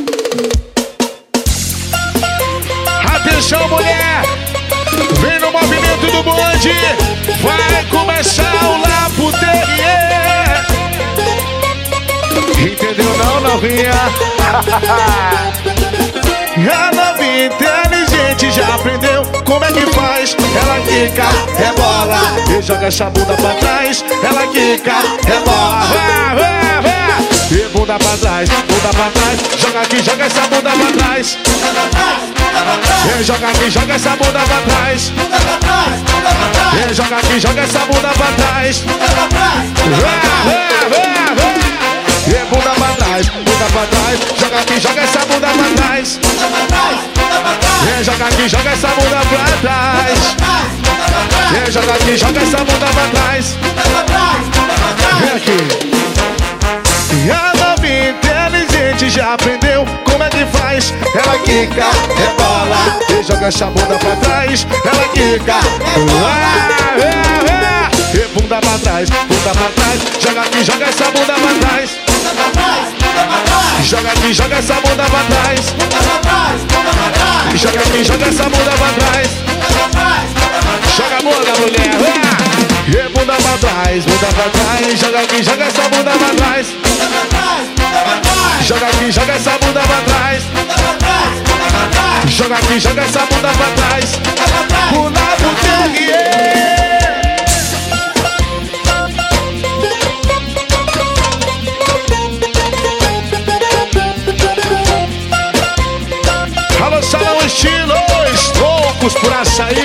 Atenção, mulher! Vem no movimento do bonde! Vai começar o Laputeria! Entendeu não, novinha? A novinha inteligente já aprendeu como é que faz. Ela quica, rebola e joga essa bunda pra trás. Ela quica, rebola, vai. E bunda pra trás, joga aqui, joga essa bunda pra trás. E joga aqui, joga essa bunda pra trás. E joga aqui, joga essa bunda pra trás. Vai. E bunda pra trás, joga aqui, joga essa bunda pra trás. E joga aqui, joga essa bunda pra trás. E joga aqui, joga essa bunda pra trás. Vem aqui. E a novinha inteligente já aprendeu como é que faz. Ela quica, rebola e joga essa bunda pra trás. Ela quica, e bunda pra trás, joga aqui, joga essa bunda pra trás. Joga aqui, joga essa bunda pra trás. Joga aqui, joga essa bunda pra trás. Joga a bunda, mulher. E bunda pra trás, joga aqui, joga essa bunda pra trás. Joga aqui, joga essa bunda pra trás. Joga aqui, joga essa bunda pra trás. O Laputeria. Alô, Salão Estilos, loucos por açaí.